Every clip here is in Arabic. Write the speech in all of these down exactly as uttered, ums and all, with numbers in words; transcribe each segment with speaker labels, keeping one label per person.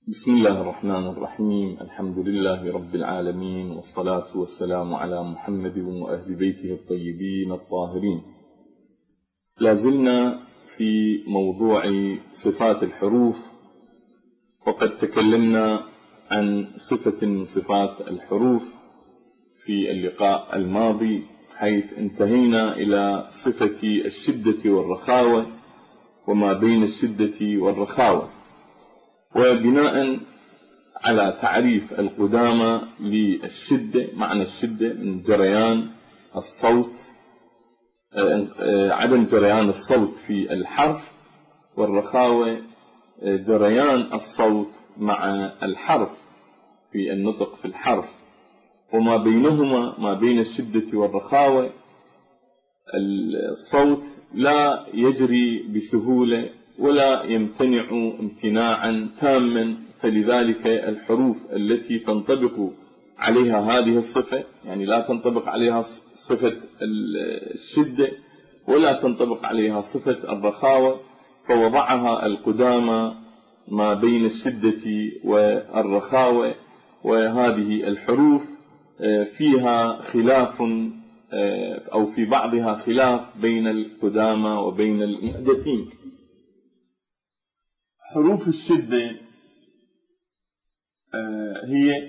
Speaker 1: بسم الله الرحمن الرحيم. الحمد لله رب العالمين، والصلاة والسلام على محمد وأهل بيته الطيبين الطاهرين. لازلنا في موضوع صفات الحروف، وقد تكلمنا عن صفة من صفات الحروف في اللقاء الماضي، حيث انتهينا إلى صفة الشدة والرخاوة وما بين الشدة والرخاوة. وبناء على تعريف القدامى للشدة، معنى الشدة من جريان الصوت، عدم جريان الصوت في الحرف، والرخاوة جريان الصوت مع الحرف في النطق في الحرف. وما بينهما، ما بين الشدة والرخاوة، الصوت لا يجري بسهولة ولا يمتنع امتناعا تاما، فلذلك الحروف التي تنطبق عليها هذه الصفة، يعني لا تنطبق عليها صفة الشدة ولا تنطبق عليها صفة الرخاوة، فوضعها القدامى ما بين الشدة والرخاوة. وهذه الحروف فيها خلاف، أو في بعضها خلاف بين القدامى وبين المحدثين. حروف الشدة هي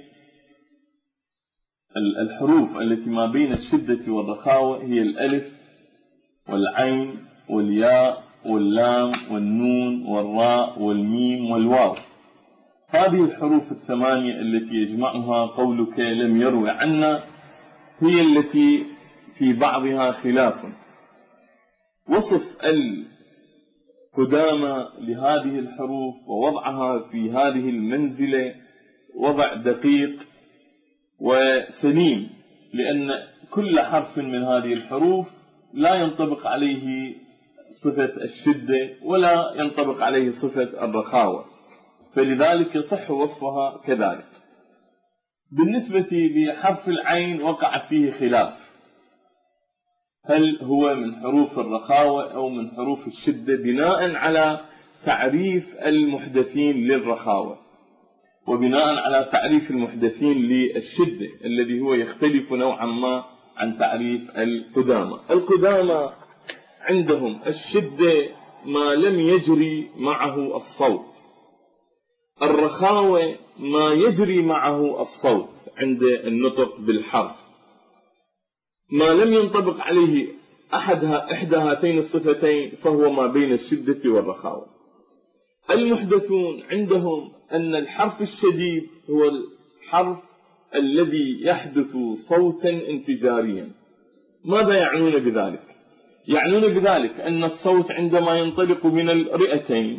Speaker 1: الحروف التي ما بين الشدة والرخاوة، هي الألف والعين والياء واللام والنون والراء والميم والواو. هذه الحروف الثمانية التي يجمعها قولك لم يروي عنا هي التي في بعضها خلاف. وصف القدامى لهذه الحروف ووضعها في هذه المنزلة وضع دقيق وسليم، لأن كل حرف من هذه الحروف لا ينطبق عليه صفة الشدة ولا ينطبق عليه صفة الرخاوة، فلذلك يصح وصفها كذلك. بالنسبة لحرف العين وقع فيه خلاف، هل هو من حروف الرخاوة أو من حروف الشدة، بناء على تعريف المحدثين للرخاوة وبناء على تعريف المحدثين للشدة الذي هو يختلف نوعا ما عن تعريف القدامى. القدامى عندهم الشدة ما لم يجري معه الصوت، الرخاوة ما يجري معه الصوت عند النطق بالحرف، ما لم ينطبق عليه أحدها إحدى هاتين الصفتين فهو ما بين الشدة والرخاوة. المحدثون عندهم أن الحرف الشديد هو الحرف الذي يحدث صوتا انفجاريا. ماذا يعنون بذلك؟ يعنون بذلك أن الصوت عندما ينطلق من الرئتين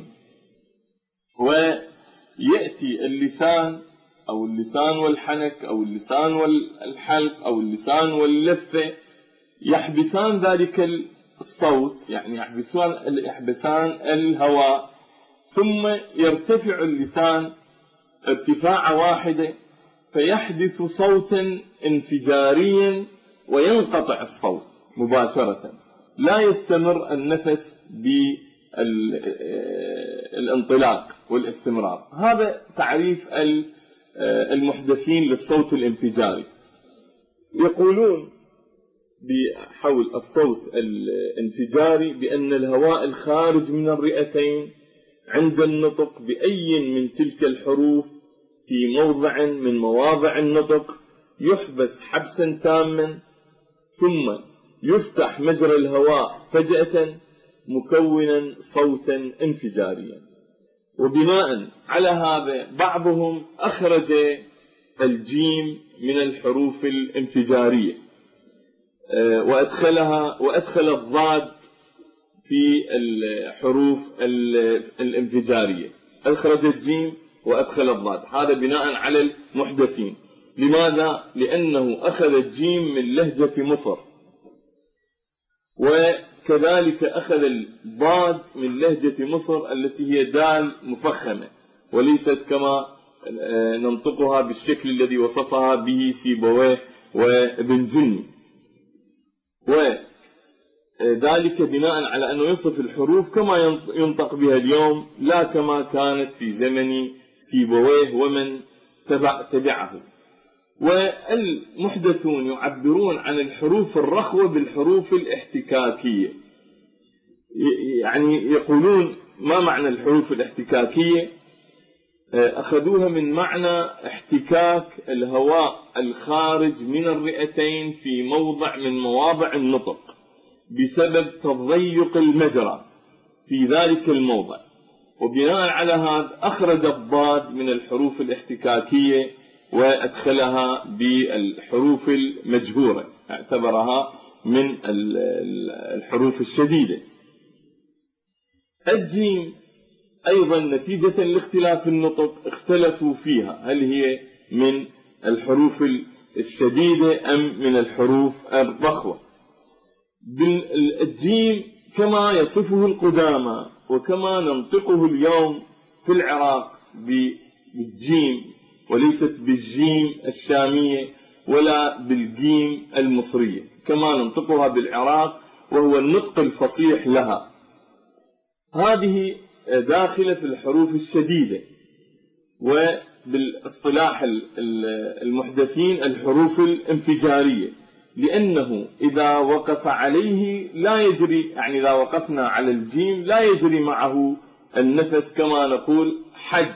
Speaker 1: ويأتي اللسان أو اللسان والحنك أو اللسان والحلق أو اللسان واللثة، يحبسان ذلك الصوت، يعني يحبسان, يحبسان الهواء، ثم يرتفع اللسان ارتفاع واحدة فيحدث صوتا انفجاريا وينقطع الصوت مباشرة، لا يستمر النفس بالانطلاق والاستمرار. هذا تعريف المحدثين للصوت الانفجاري. يقولون بحول الصوت الانفجاري بأن الهواء الخارج من الرئتين عند النطق بأي من تلك الحروف في موضع من مواضع النطق يحبس حبسا تاما، ثم يفتح مجرى الهواء فجأة مكونا صوتا انفجاريا. وبناء على هذا بعضهم أخرج الجيم من الحروف الانفجارية وأدخلها وأدخل الضاد في الحروف الانفجارية، أخرج الجيم وأدخل الضاد. هذا بناء على المحدثين. لماذا؟ لأنه أخذ الجيم من لهجة مصر، وكذلك أخذ الضاد من لهجة مصر التي هي دال مفخمة وليست كما ننطقها بالشكل الذي وصفها به سيبويه وابن جني، وذلك بناء على أنه يصف الحروف كما ينطق بها اليوم لا كما كانت في زمن سيبويه ومن تبع تبعه. والمحدثون يعبرون عن الحروف الرخوة بالحروف الاحتكاكية، يعني يقولون ما معنى الحروف الاحتكاكية؟ أخذوها من معنى احتكاك الهواء الخارج من الرئتين في موضع من مواضع النطق بسبب تضيق المجرى في ذلك الموضع، وبناء على هذا أخرج الضاد من الحروف الاحتكاكية وأدخلها بالحروف المجهورة، اعتبرها من الحروف الشديدة. الجيم أيضا نتيجة لاختلاف النطق اختلفوا فيها، هل هي من الحروف الشديدة أم من الحروف الرخوة. الجيم كما يصفه القدامى وكما ننطقه اليوم في العراق بالجيم وليست بالجيم الشامية ولا بالجيم المصرية، كما ننطقها بالعراق وهو النطق الفصيح لها، هذه داخلة في الحروف الشديدة، وبالاصطلاح المحدثين الحروف الانفجارية، لأنه إذا وقف عليه لا يجري، يعني إذا وقفنا على الجيم لا يجري معه النفس كما نقول حج،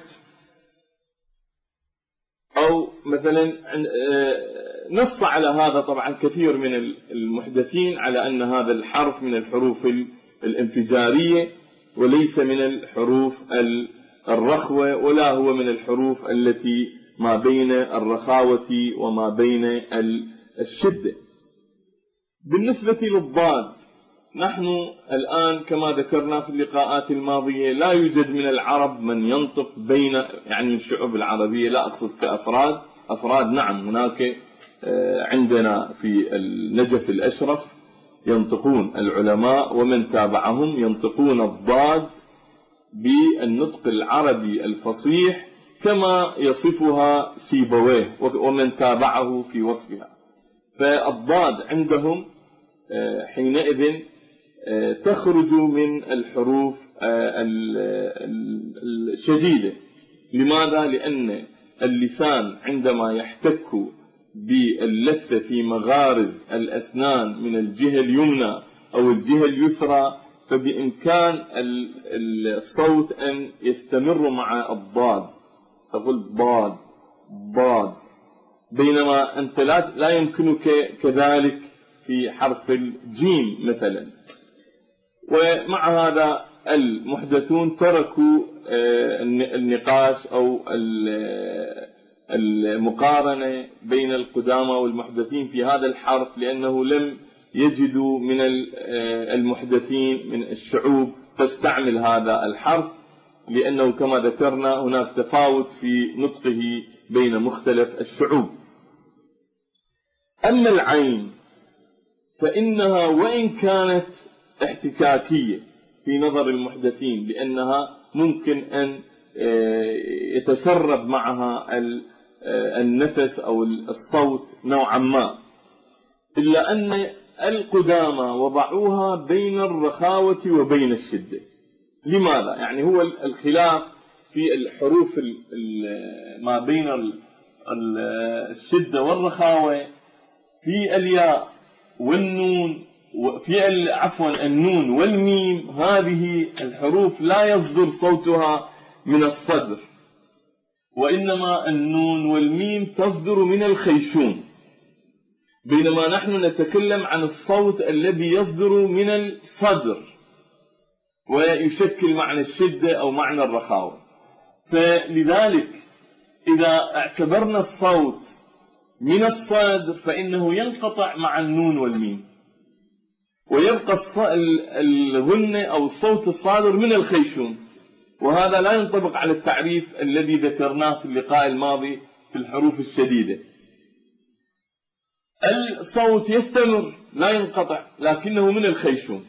Speaker 1: أو مثلا نص على هذا طبعا كثير من المحدثين على أن هذا الحرف من الحروف الانفجارية وليس من الحروف الرخوة، ولا هو من الحروف التي ما بين الرخاوة وما بين الشدة. بالنسبة للضاد، نحن الآن كما ذكرنا في اللقاءات الماضية لا يوجد من العرب من ينطق بين، يعني من الشعوب العربية، لا أقصد كأفراد، أفراد نعم هناك عندنا في النجف الأشرف ينطقون العلماء ومن تابعهم ينطقون الضاد بالنطق العربي الفصيح كما يصفها سيبويه ومن تابعه في وصفها. فالضاد عندهم حينئذ تخرج من الحروف الشديدة. لماذا؟ لأن اللسان عندما يحتك باللثة في مغارز الأسنان من الجهة اليمنى أو الجهة اليسرى، فبإمكان الصوت أن يستمر مع الضاد، تقول ضاد ضاد، بينما أنت لا يمكنك كذلك في حرف الجيم مثلا. ومع هذا المحدثون تركوا النقاش أو المقارنة بين القدامى والمحدثين في هذا الحرف، لأنه لم يجدوا من المحدثين من الشعوب تستعمل هذا الحرف، لأنه كما ذكرنا هناك تفاوت في نطقه بين مختلف الشعوب. أما العين فإنها وإن كانت احتكاكية في نظر المحدثين، لأنها ممكن أن يتسرب معها النفس أو الصوت نوعا ما، إلا أن القدامى وضعوها بين الرخاوة وبين الشدة. لماذا؟ يعني هو الخلاف في الحروف ما بين الشدة والرخاوة في الياء والنون، وفي عفوا النون والميم، هذه الحروف لا يصدر صوتها من الصدر، وإنما النون والميم تصدر من الخيشوم، بينما نحن نتكلم عن الصوت الذي يصدر من الصدر ويشكل معنى الشدة أو معنى الرخاوة. فلذلك إذا اعتبرنا الصوت من الصدر فإنه ينقطع مع النون والميم، ويبقى الغنة أو الصوت الصادر من الخيشوم، وهذا لا ينطبق على التعريف الذي ذكرناه في اللقاء الماضي في الحروف الشديدة. الصوت يستمر لا ينقطع لكنه من الخيشوم،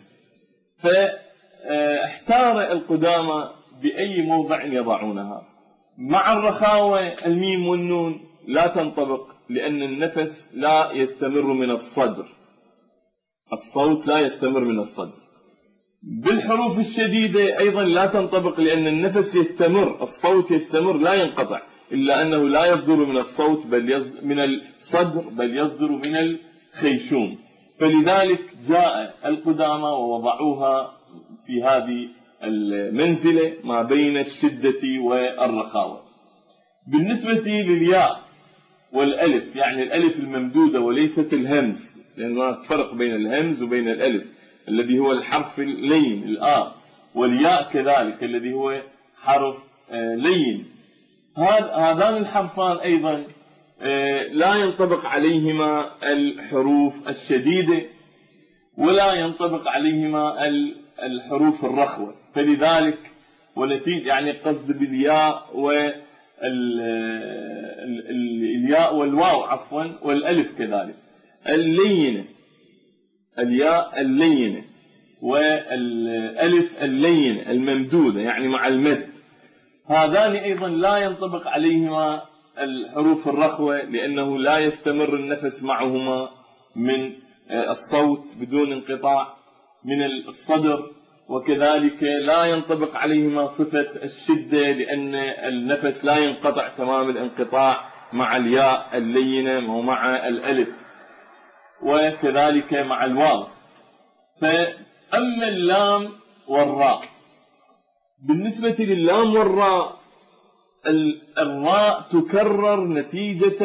Speaker 1: فاحتار القدامى بأي موضع يضعونها. مع الرخاوة الميم والنون لا تنطبق، لأن النفس لا يستمر من الصدر، الصوت لا يستمر من الصدر. بالحروف الشديدة أيضا لا تنطبق، لأن النفس يستمر، الصوت يستمر لا ينقطع، إلا أنه لا يصدر من الصوت بل يصدر من الصدر بل يصدر من الخيشوم. فلذلك جاء القدامى ووضعوها في هذه المنزلة ما بين الشدة والرخاوة. بالنسبة للياء والألف، يعني الألف الممدودة وليست الهمز، لأن هناك فرق بين الهمز وبين الألف الذي هو الحرف اللين الآ، والياء كذلك الذي هو حرف لين. هذان الحرفان أيضا لا ينطبق عليهما الحروف الشديدة ولا ينطبق عليهما الحروف الرخوة. فلذلك ونتيجة يعني قصد بالياء والياء والواو عفوا والألف كذلك اللينة، الياء اللينة والألف اللينة الممدودة يعني مع المد، هذان أيضا لا ينطبق عليهما الحروف الرخوة، لأنه لا يستمر النفس معهما من الصوت بدون انقطاع من الصدر، وكذلك لا ينطبق عليهما صفة الشدة، لأن النفس لا ينقطع تمام الانقطاع مع الياء اللينة ومع الألف وكذلك مع الواو. فأما اللام والراء، بالنسبة لللام والراء الراء تكرر نتيجة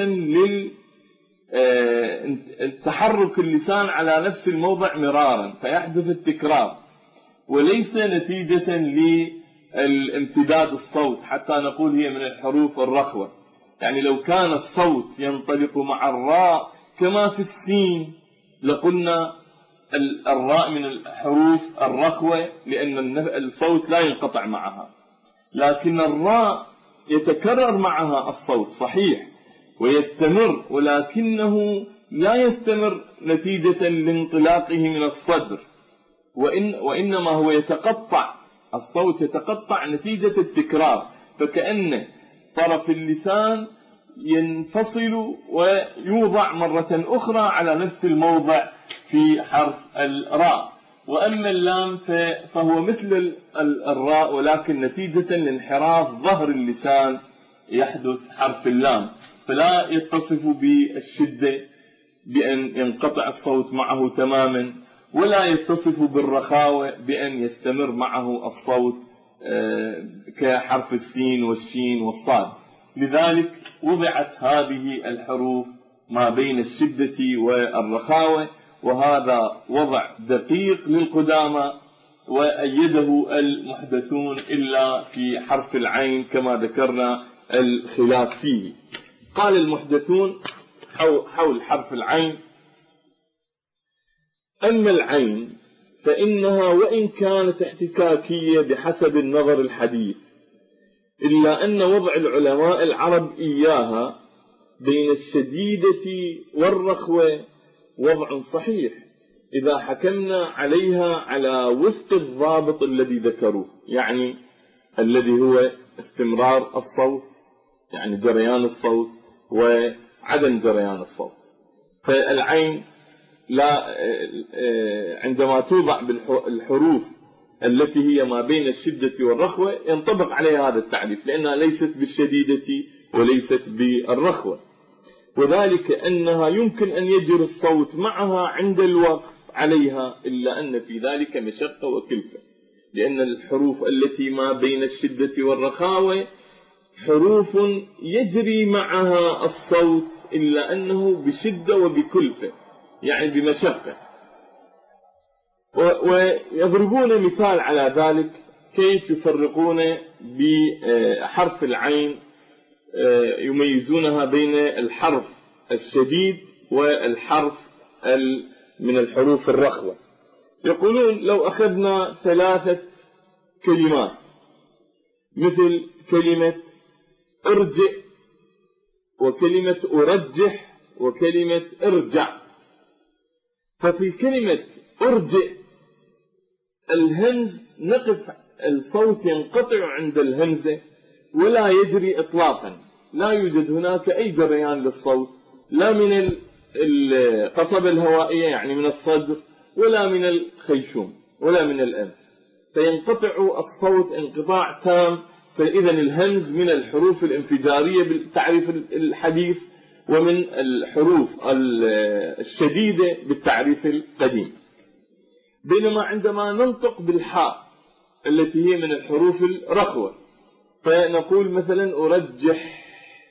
Speaker 1: للتحرك اللسان على نفس الموضع مرارا فيحدث التكرار، وليس نتيجة للامتداد الصوت حتى نقول هي من الحروف الرخوة. يعني لو كان الصوت ينطلق مع الراء كما في السين لقلنا الراء من الحروف الرخوة، لأن الصوت لا ينقطع معها، لكن الراء يتكرر معها الصوت صحيح ويستمر، ولكنه لا يستمر نتيجة لانطلاقه من الصدر، وإن وإنما هو يتقطع، الصوت يتقطع نتيجة التكرار، فكأن طرف اللسان ينفصل ويوضع مرة أخرى على نفس الموضع في حرف الراء. وأما اللام فهو مثل الراء، ولكن نتيجة لانحراف ظهر اللسان يحدث حرف اللام، فلا يتصف بالشدة بأن ينقطع الصوت معه تماما، ولا يتصف بالرخاوة بأن يستمر معه الصوت كحرف السين والشين والصاد. لذلك وضعت هذه الحروف ما بين الشدة والرخاوة، وهذا وضع دقيق للقدامى وأيده المحدثون إلا في حرف العين كما ذكرنا الخلاف فيه. قال المحدثون حول حرف العين: أما العين فإنها وإن كانت احتكاكية بحسب النظر الحديث، إلا أن وضع العلماء العرب إياها بين الشديدة والرخوة وضع صحيح إذا حكمنا عليها على وفق الضابط الذي ذكروه، يعني الذي هو استمرار الصوت، يعني جريان الصوت وعدم جريان الصوت. فالعين لا عندما توضع بالحروف التي هي ما بين الشدة والرخوة ينطبق عليها هذا التعريف، لأنها ليست بالشديدة وليست بالرخوة، وذلك أنها يمكن أن يجري الصوت معها عند الوقف عليها، إلا أن في ذلك مشقة وكلفة، لأن الحروف التي ما بين الشدة والرخاوة حروف يجري معها الصوت، إلا أنه بشدة وبكلفة يعني بمشقة. ويضربون مثال على ذلك كيف يفرقون بحرف العين، يميزونها بين الحرف الشديد والحرف من الحروف الرخوة. يقولون لو أخذنا ثلاثة كلمات مثل كلمة ارجع وكلمة أرجح وكلمة ارجع، ففي كلمة ارجع الهمز نقف، الصوت ينقطع عند الهمزة ولا يجري إطلاقا، لا يوجد هناك أي جريان للصوت، لا من القصبة الهوائية يعني من الصدر ولا من الخيشوم ولا من الأنف، فينقطع الصوت انقطاع تام. فإذا الهمز من الحروف الانفجارية بالتعريف الحديث، ومن الحروف الشديدة بالتعريف القديم. بينما عندما ننطق بالحاء التي هي من الحروف الرخوة، فنقول مثلا أرجح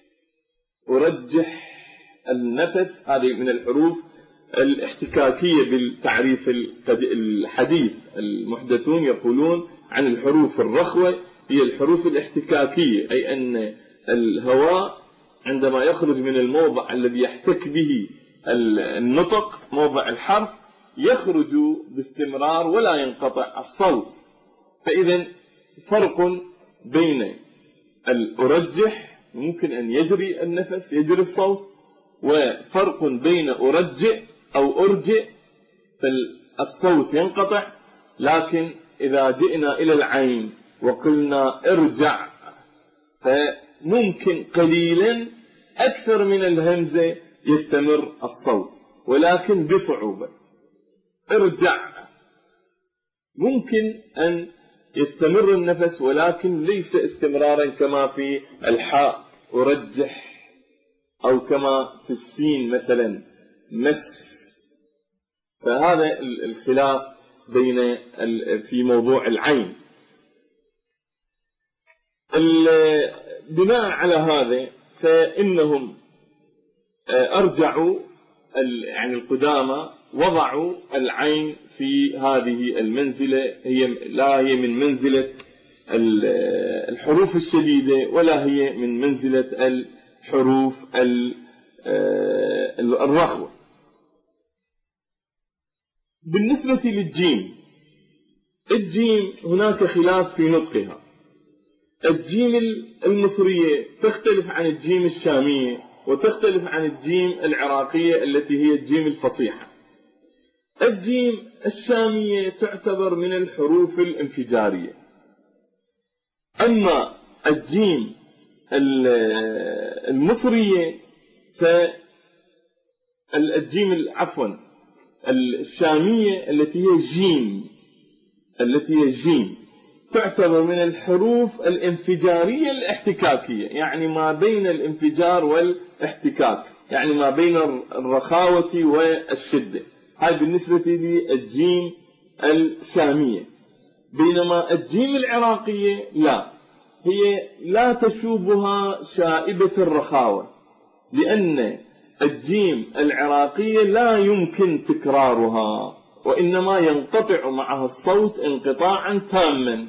Speaker 1: أرجح النفس، هذه من الحروف الاحتكاكية بالتعريف الحديث. المحدثون يقولون عن الحروف الرخوة هي الحروف الاحتكاكية، أي أن الهواء عندما يخرج من الموضع الذي يحتك به النطق، موضع الحرف، يخرج باستمرار ولا ينقطع الصوت. فإذا فرق بين الأرجح ممكن أن يجري النفس، يجري الصوت، وفرق بين أرجئ أو أرجئ فالصوت ينقطع. لكن إذا جئنا إلى العين وقلنا ارجع، فممكن قليلا أكثر من الهمزة يستمر الصوت، ولكن بصعوبة. ارجع ممكن أن يستمر النفس، ولكن ليس استمرارا كما في الحاء أرجح، أو كما في السين مثلا مس. فهذا الخلاف بين في موضوع العين. بناء على هذا فإنهم أرجعوا يعني القدامى وضعوا العين في هذه المنزلة، هي لا هي من منزلة الحروف الشديدة ولا هي من منزلة الحروف الرخوة. بالنسبة للجيم، الجيم هناك خلاف في نطقها. الجيم المصرية تختلف عن الجيم الشامية، وتختلف عن الجيم العراقية التي هي الجيم الفصيحة. الجيم الشامية تعتبر من الحروف الانفجارية، أما الجيم المصرية فالجيم عفوا الشامية التي هي جيم التي هي جيم تعتبر من الحروف الانفجارية الاحتكاكية، يعني ما بين الانفجار والاحتكاك، يعني ما بين الرخاوة والشدة. هذا بالنسبة للجيم الشامية. بينما الجيم العراقية لا، هي لا تشوبها شائبة الرخاوة، لأن الجيم العراقية لا يمكن تكرارها، وإنما ينقطع معها الصوت انقطاعا تاما.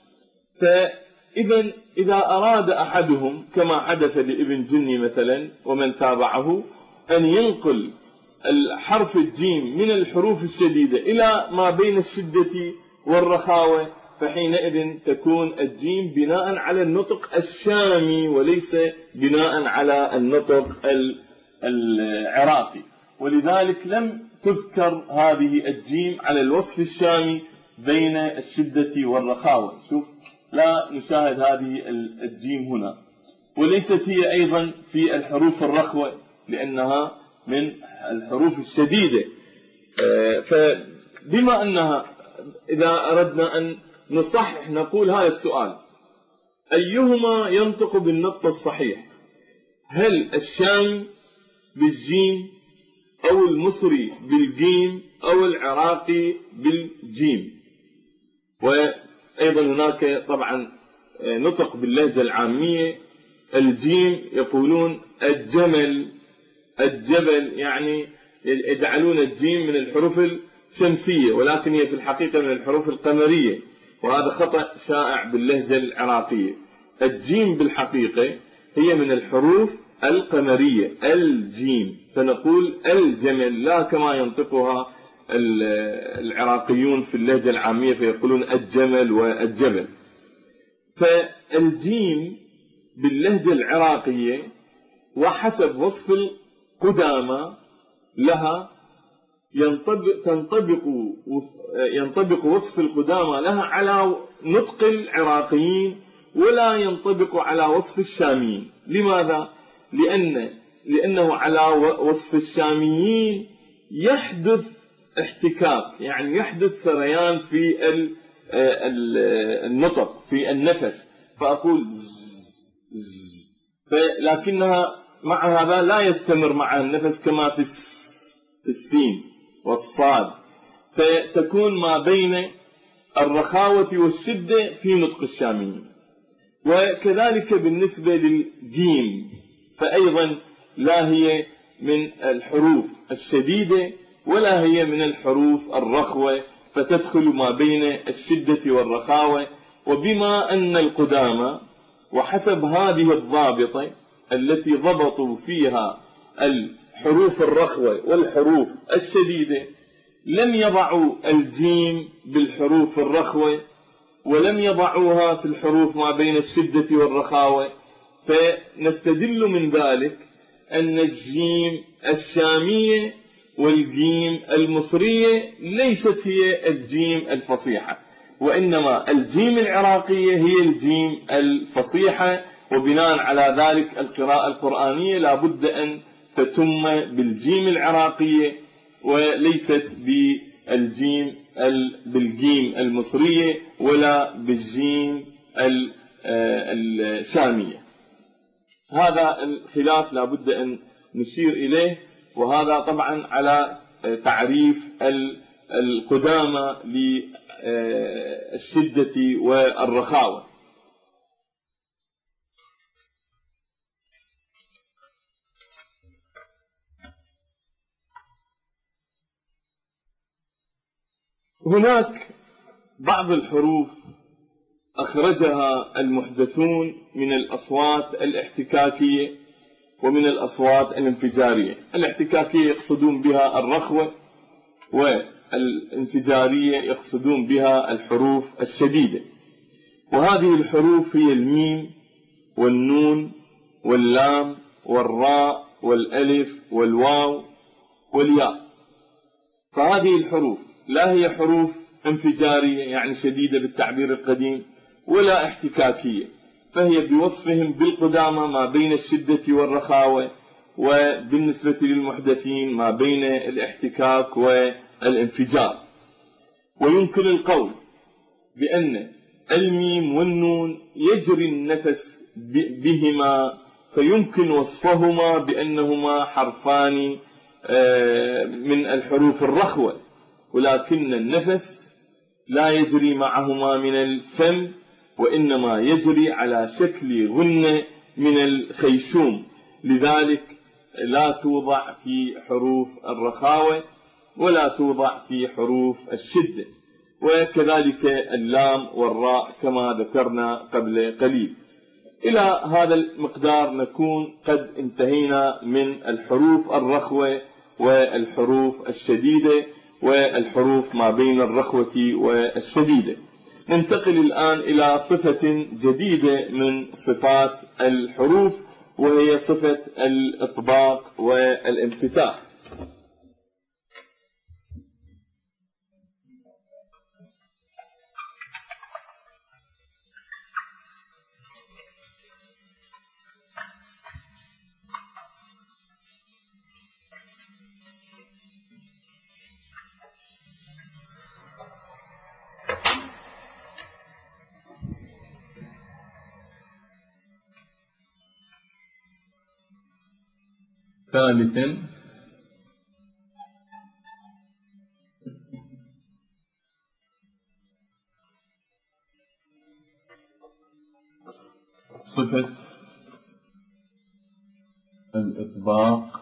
Speaker 1: فإذا إذا أراد أحدهم كما حدث لابن جني مثلا ومن تابعه أن ينقل الحرف الجيم من الحروف الشديدة إلى ما بين الشدة والرخاوة، فحينئذ تكون الجيم بناء على النطق الشامي وليس بناء على النطق العراقي. ولذلك لم تذكر هذه الجيم على الوصف الشامي بين الشدة والرخاوة. شوف، لا نشاهد هذه الجيم هنا، وليست هي أيضا في الحروف الرخوة لأنها من الحروف الشديدة. فبما أنها إذا أردنا أن نصحح نقول هذا السؤال: أيهما ينطق بالنطق الصحيح؟ هل الشامي بالجيم، أو المصري بالجيم، أو العراقي بالجيم؟ وأيضا هناك طبعا نطق باللهجة العامية. الجيم يقولون الجمل، الجبل، يعني يجعلون الجيم من الحروف الشمسية، ولكن هي في الحقيقة من الحروف القمرية، وهذا خطأ شائع باللهجة العراقية. الجيم بالحقيقة هي من الحروف القمرية، الجيم، فنقول الجمل، لا كما ينطقها العراقيون في اللهجة العامية فيقولون الجمل والجبل. فالجيم باللهجة العراقية وحسب وصف القدامى لها ينطبق, تنطبق ينطبق وصف القدامى لها على نطق العراقيين، ولا ينطبق على وصف الشاميين. لماذا؟ لأن لأنه على وصف الشاميين يحدث احتكاك، يعني يحدث سريان في النطق في النفس فأقول ز لكنها مع هذا لا يستمر مع النفس كما في السين والصاد، فتكون ما بين الرخاوة والشدة في نطق الشاميين. وكذلك بالنسبة للجيم فأيضا لا هي من الحروف الشديدة ولا هي من الحروف الرخوة، فتدخل ما بين الشدة والرخاوة. وبما أن القدامى وحسب هذه الضابطة التي ضبطوا فيها الحروف الرخوة والحروف الشديدة لم يضعوا الجيم بالحروف الرخوة ولم يضعوها في الحروف ما بين الشدة والرخاوة، فنستدل من ذلك أن الجيم الشامية والجيم المصرية ليست هي الجيم الفصيحة، وإنما الجيم العراقية هي الجيم الفصيحة. وبناء على ذلك القراءة القرآنية لا بد أن تتم بالجيم العراقية وليست بالجيم بالجيم المصرية ولا بالجيم الشامية. هذا الخلاف لا بد أن نشير إليه، وهذا طبعا على تعريف القدامى للشدة والرخاوة. هناك بعض الحروف أخرجها المحدثون من الأصوات الاحتكاكية ومن الأصوات الانفجارية. الاحتكاكية يقصدون بها الرخوة، والانفجارية يقصدون بها الحروف الشديدة. وهذه الحروف هي الميم والنون واللام والراء والألف والواو والياء. فهذه الحروف لا هي حروف انفجارية يعني شديدة بالتعبير القديم ولا احتكاكية، فهي بوصفهم بالقدامى ما بين الشدة والرخاوة، وبالنسبة للمحدثين ما بين الاحتكاك والانفجار. ويمكن القول بأن الميم والنون يجري النفس بهما، فيمكن وصفهما بأنهما حرفان من الحروف الرخوة، ولكن النفس لا يجري معهما من الفم، وإنما يجري على شكل غنة من الخيشوم، لذلك لا توضع في حروف الرخاوة ولا توضع في حروف الشدة. وكذلك اللام والراء كما ذكرنا قبل قليل. إلى هذا المقدار نكون قد انتهينا من الحروف الرخوة والحروف الشديدة والحروف ما بين الرخوة والشديدة. ننتقل الآن إلى صفة جديدة من صفات الحروف، وهي صفة الإطباق والانفتاح. ثالثا صفة الإطباق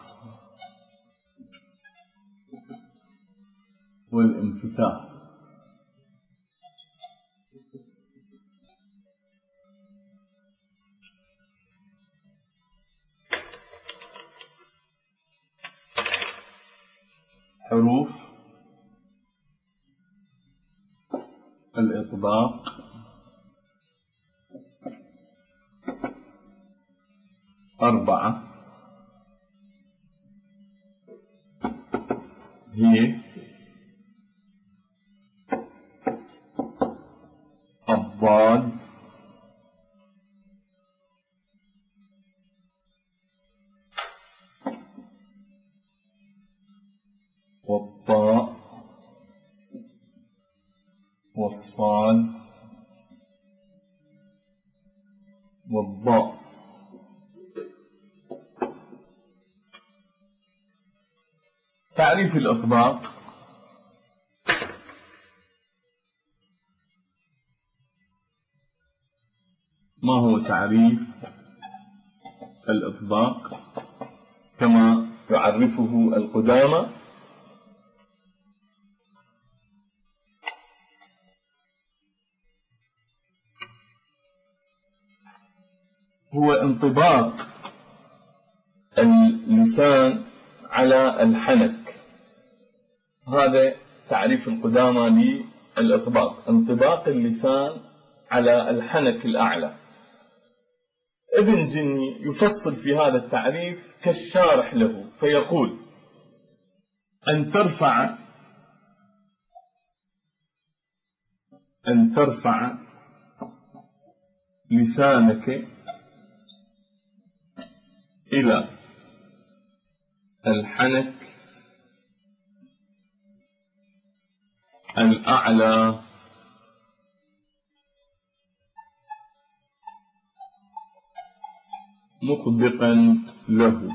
Speaker 1: والانفتاح. حروف الإطباق أربعة، هي الضاد والطاء والصاد والضاء. تعريف الإطباق: ما هو تعريف الإطباق كما يعرفه القدامى؟ هو انطباق اللسان على الحنك. هذا تعريف القدامى للإطباق: انطباق اللسان على الحنك الأعلى. ابن جني يفصل في هذا التعريف كالشارح له فيقول: أن ترفع أن ترفع لسانك إلى الحنك الأعلى مطبقا له.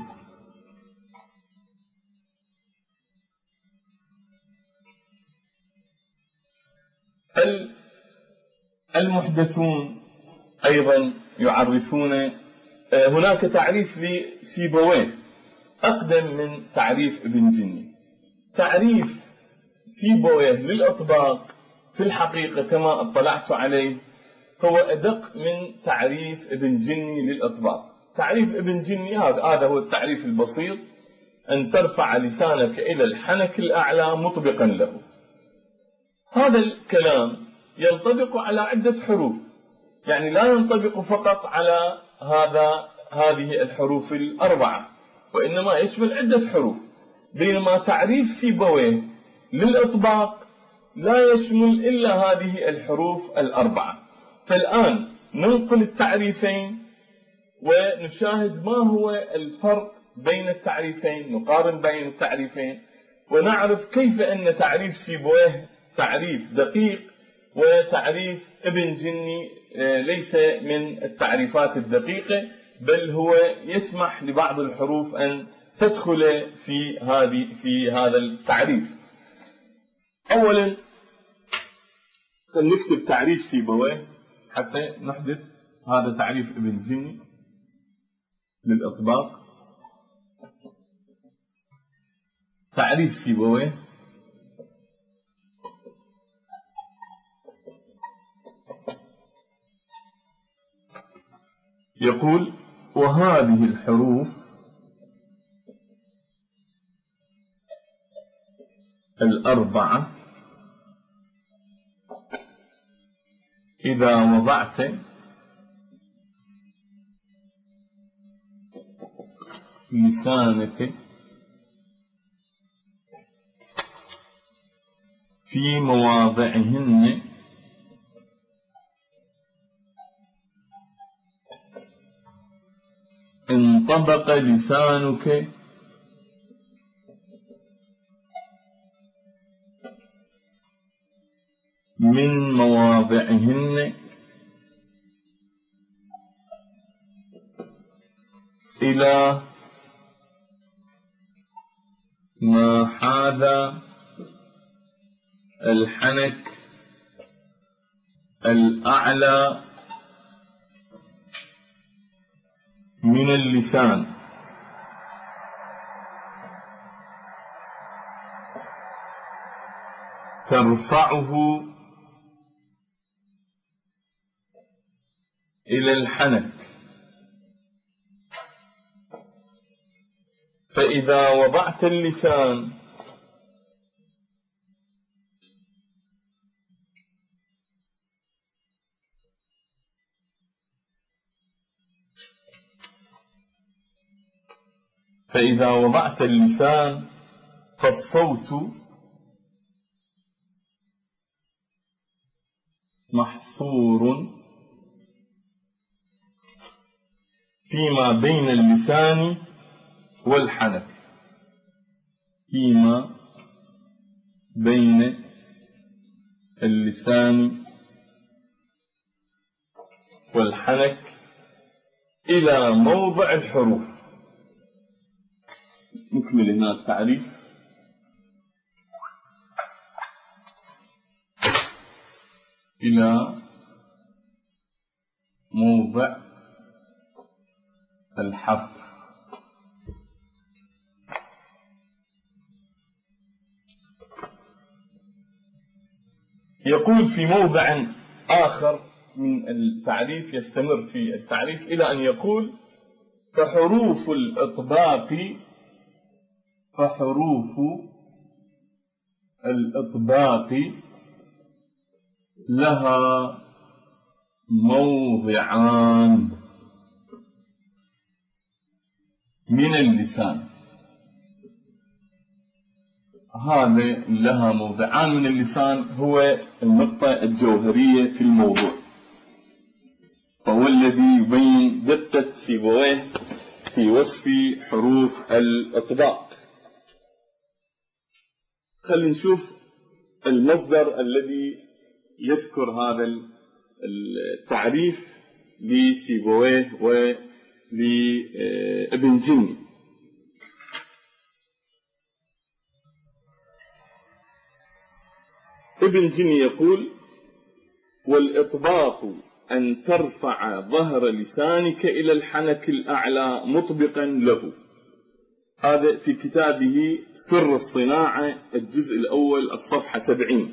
Speaker 1: المحدثون أيضا يعرفون، هناك تعريف لسيبويه أقدم من تعريف ابن جني. تعريف سيبويه للأطباق في الحقيقة كما اطلعت عليه هو أدق من تعريف ابن جني للأطباق. تعريف ابن جني هذا هذا هو التعريف البسيط: أن ترفع لسانك إلى الحنك الأعلى مطبقا له. هذا الكلام ينطبق على عدة حروف، يعني لا ينطبق فقط على هذا هذه الحروف الأربعة، وإنما يشمل عدة حروف. بينما تعريف سيبويه للإطباق لا يشمل إلا هذه الحروف الأربعة. فالآن ننقل التعريفين ونشاهد ما هو الفرق بين التعريفين، نقارن بين التعريفين ونعرف كيف أن تعريف سيبويه تعريف دقيق وتعريف ابن جني ليس من التعريفات الدقيقة، بل هو يسمح لبعض الحروف أن تدخل في هذه في هذا التعريف. أولا نكتب تعريف سيبويه حتى نحدث هذا تعريف ابن جني للإطباق. تعريف سيبويه: يقول: وهذه الحروف الأربعة إذا وضعت لسانك في مواضعهن انطبق لسانك من مواضعهن إلى ما حاذا الحنك الأعلى من اللسان، ترفعه إلى الحنك. فإذا وضعت اللسان فإذا وضعت اللسان فالصوت محصور فيما بين اللسان والحنك، فيما بين اللسان والحنك إلى موضع الحروف. نكمل هنا التعريف. إلى موضع الحرف. يقول في موضع آخر من التعريف، يستمر في التعريف إلى أن يقول: فحروف الإطباق فحروف الإطباق لها موضعان من اللسان. هذا لها موضعان من اللسان هو النقطة الجوهرية في الموضوع، فهو الذي يبين دقة سيبويه في وصف حروف الإطباق. خلينا نشوف المصدر الذي يذكر هذا التعريف لسيبويه ولابن جني. ابن جني يقول: والإطباق أن ترفع ظهر لسانك إلى الحنك الأعلى مطبقا له. هذا في كتابه سر الصناعة الجزء الأول الصفحة سبعين.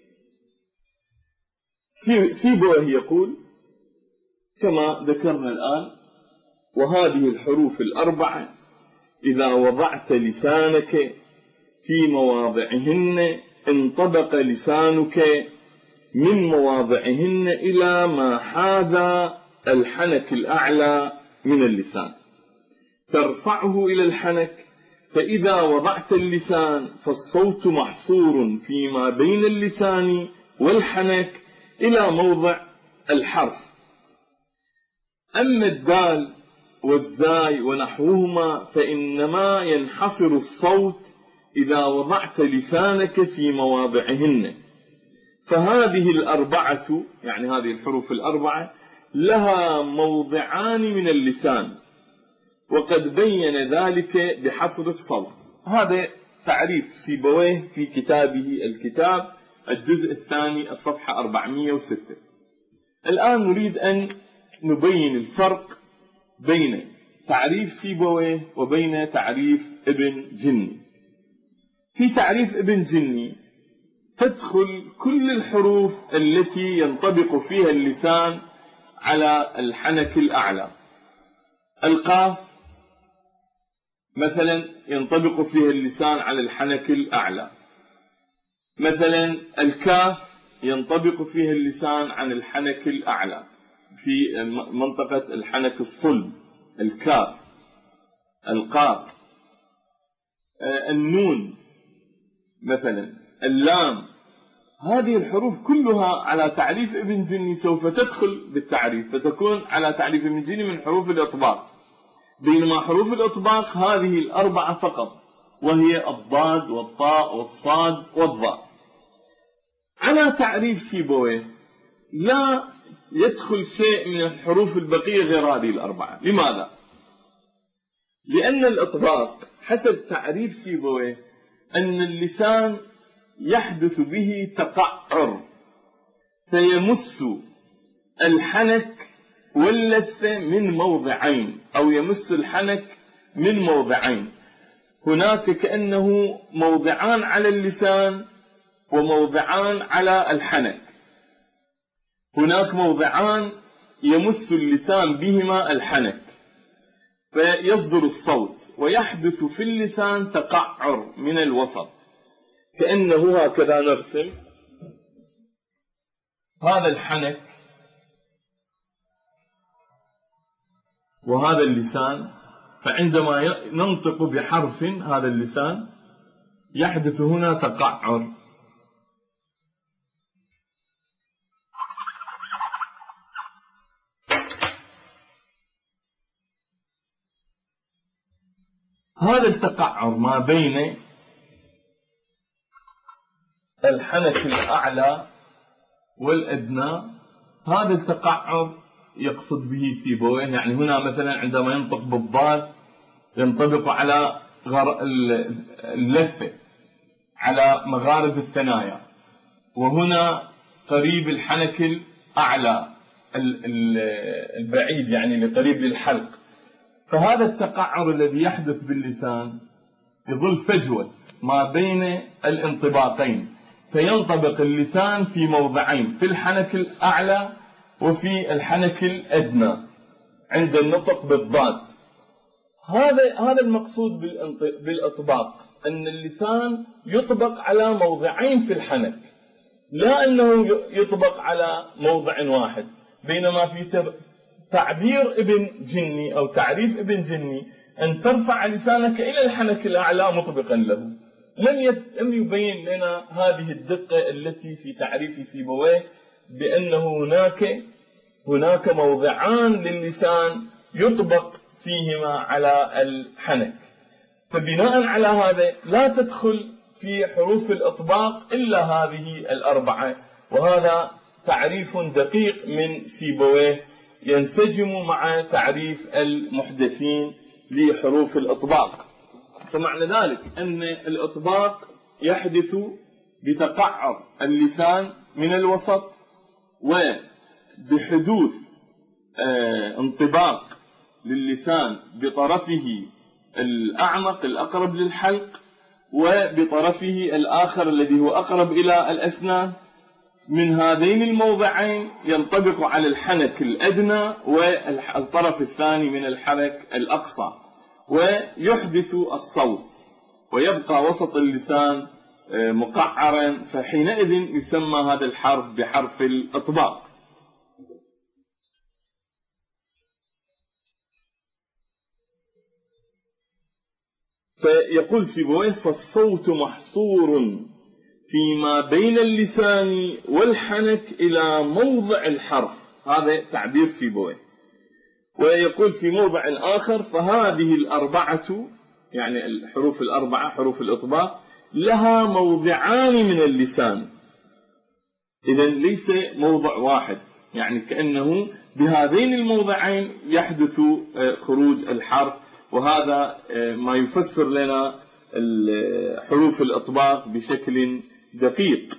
Speaker 1: سيبويه يقول كما ذكرنا الآن: وهذه الحروف الأربعة إذا وضعت لسانك في مواضعهن انطبق لسانك من مواضعهن إلى ما حاذى الحنك الأعلى من اللسان، ترفعه إلى الحنك، فإذا وضعت اللسان فالصوت محصور فيما بين اللسان والحنك إلى موضع الحرف. أما الدال والزاي ونحوهما فإنما ينحصر الصوت إذا وضعت لسانك في مواضعهن. فهذه الأربعة، يعني هذه الحروف الأربعة، لها موضعان من اللسان، وقد بين ذلك بحصر الصوت. هذا تعريف سيبويه في كتابه الكتاب الجزء الثاني الصفحة أربعمئة وستة. الآن نريد أن نبين الفرق بين تعريف سيبويه وبين تعريف ابن جني. في تعريف ابن جني تدخل كل الحروف التي ينطبق فيها اللسان على الحنك الأعلى. القاف مثلا ينطبق فيها اللسان على الحنك الأعلى، مثلا الكاف ينطبق فيها اللسان عن الحنك الأعلى في منطقة الحنك الصلب، الكاف. القاف، النون مثلا، اللام. هذه الحروف كلها على تعريف ابن جني سوف تدخل بالتعريف، فتكون على تعريف ابن جني من حروف الإطباق، بينما حروف الإطباق هذه الأربعة فقط، وهي الضاد والطاء والصاد والظاء. على تعريف سيبويه لا يدخل شيء من الحروف البقية غير هذه الأربعة. لماذا؟ لأن الإطباق حسب تعريف سيبويه أن اللسان يحدث به تقعر، فيمس الحنك واللثة من موضعين، أو يمس الحنك من موضعين. هناك كأنه موضعان على اللسان وموضعان على الحنك. هناك موضعان يمس اللسان بهما الحنك فيصدر الصوت، ويحدث في اللسان تقعر من الوسط، كأنه هكذا نرسم هذا الحنك وهذا اللسان. فعندما ننطق بحرف هذا اللسان يحدث هنا تقعر. هذا التقعر ما بين الحنك الأعلى والأدنى. هذا التقعر يقصد به سيبويه، يعني هنا مثلا عندما ينطق بالضاد ينطبق على اللثة، على مغارز الثنايا، وهنا قريب الحنك الأعلى البعيد يعني لقريب للحلق. فهذا التقعر الذي يحدث باللسان يظل فجوة ما بين الانطباقين، فينطبق اللسان في موضعين، في الحنك الأعلى وفي الحنك الأدنى عند النطق بالضاد. هذا هذا المقصود بالإطباق، أن اللسان يطبق على موضعين في الحنك، لا أنه يطبق على موضع واحد. بينما في تعبير ابن جني أو تعريف ابن جني أن ترفع لسانك إلى الحنك الأعلى مطبقا له. لم يبين لنا هذه الدقة التي في تعريف سيبويه، بأنه هناك هناك موضعان للسان يطبق فيهما على الحنك. فبناء على هذا لا تدخل في حروف الإطباق إلا هذه الأربعة، وهذا تعريف دقيق من سيبويه ينسجم مع تعريف المحدثين لحروف الإطباق. فمعنى ذلك أن الإطباق يحدث بتقعر اللسان من الوسط، وبحدوث آه انطباق للسان بطرفه الأعمق الأقرب للحلق، وبطرفه الآخر الذي هو أقرب إلى الأسنان. من هذين الموضعين ينطبق على الحنك الأدنى والطرف الثاني من الحنك الأقصى، ويحدث الصوت، ويبقى وسط اللسان مقعرا، فحينئذ يسمى هذا الحرف بحرف الإطباق. فيقول سيبويه: فالصوت محصور فيما بين اللسان والحنك إلى موضع الحرف. هذا تعبير سيبويه. ويقول في موضع آخر: فهذه الأربعة، يعني الحروف الأربعة حروف الإطباق، لها موضعان من اللسان. إذن ليس موضع واحد، يعني كأنه بهذين الموضعين يحدث خروج الحرف. وهذا ما يفسر لنا حروف الإطباق بشكل دقيق.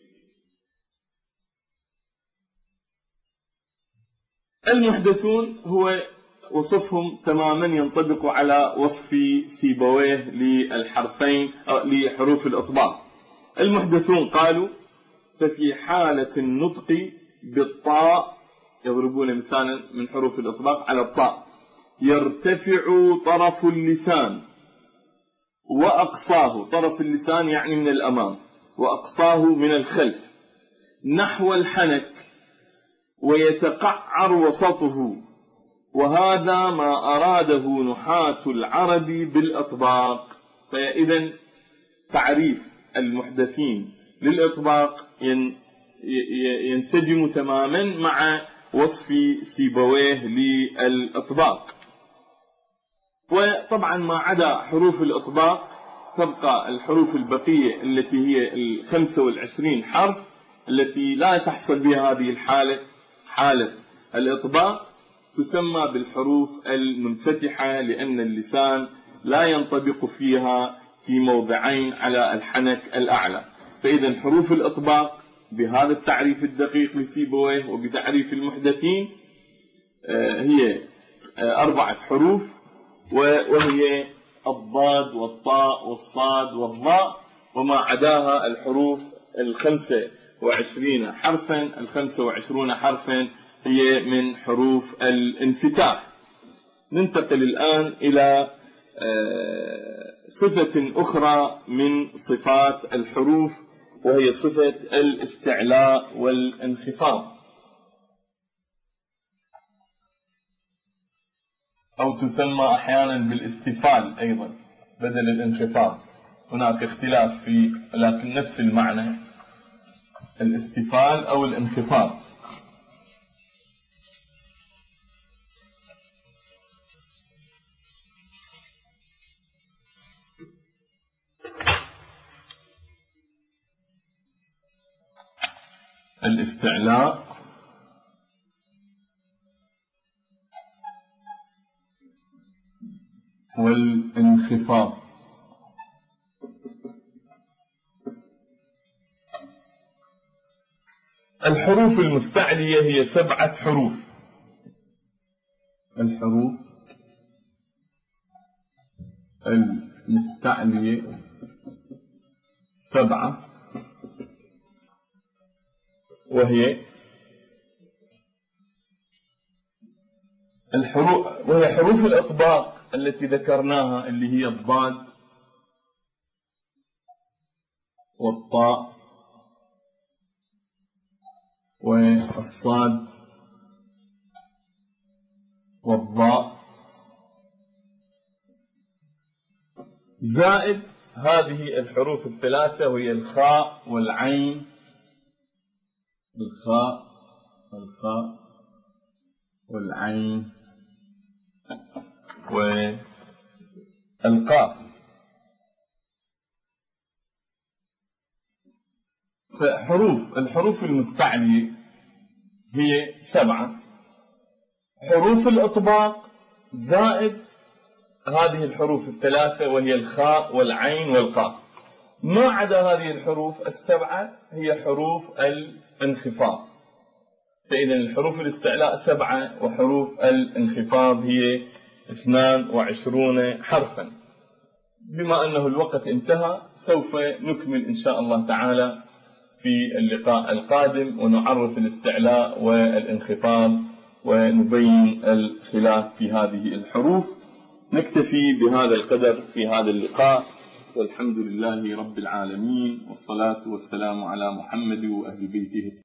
Speaker 1: المحدثون هو وصفهم تماما ينطبق على وصف سيبويه للحرفين أو لحروف الإطباق. المحدثون قالوا: ففي حالة النطق بالطاء، يضربون مثالا من حروف الإطباق على الطاء، يرتفع طرف اللسان وأقصاه، طرف اللسان يعني من الأمام، وأقصاه من الخلف، نحو الحنك، ويتقعر وسطه. وهذا ما أراده نحاة العرب بالإطباق. فإذن تعريف المحدثين للإطباق ينسجم تماما مع وصف سيبويه للإطباق. وطبعا ما عدا حروف الإطباق تبقى الحروف البقية التي هي الخمسة والعشرين حرف التي لا تحصل بها هذه الحالة، حالة الإطباق، تسمى بالحروف المنفتحة، لأن اللسان لا ينطبق فيها في موضعين على الحنك الأعلى. فإذا حروف الإطباق بهذا التعريف الدقيق لسيبويه وبتعريف المحدثين هي أربعة حروف، وهي الضاد والطاء والصاد والضاء، وما عداها الحروف الخمسة وعشرين حرفا. الخمسة وعشرون حرفا هي من حروف الانفتاح. ننتقل الآن إلى صفة أخرى من صفات الحروف، وهي صفة الاستعلاء والانخفاض، أو تسمى أحيانا بالاستفال أيضا بدل الانخفاض. هناك اختلاف في، لكن نفس المعنى، الاستفال أو الانخفاض. الاستعلاء والانخفاض. الحروف المستعلية هي سبعة حروف. الحروف المستعلية سبعة، وهي الحروف وهي حروف الإطباق التي ذكرناها، اللي هي الضاد والطاء والصاد والضاء، زائد هذه الحروف الثلاثة وهي الخاء والعين، الخاء والخاء والعين والقاف. فحروف الحروف المستعلية هي سبعة، حروف الإطباق زائد هذه الحروف الثلاثة وهي الخاء والعين والقاف. ما عدا هذه الحروف السبعة هي حروف الانخفاض. فإذا الحروف الاستعلاء سبعة وحروف الانخفاض هي اثنان وعشرون حرفا. بما أنه الوقت انتهى سوف نكمل إن شاء الله تعالى في اللقاء القادم ونعرف الاستعلاء والانخفاض ونبين الخلاف في هذه الحروف. نكتفي بهذا القدر في هذا اللقاء، والحمد لله رب العالمين، والصلاة والسلام على محمد وأهل بيته.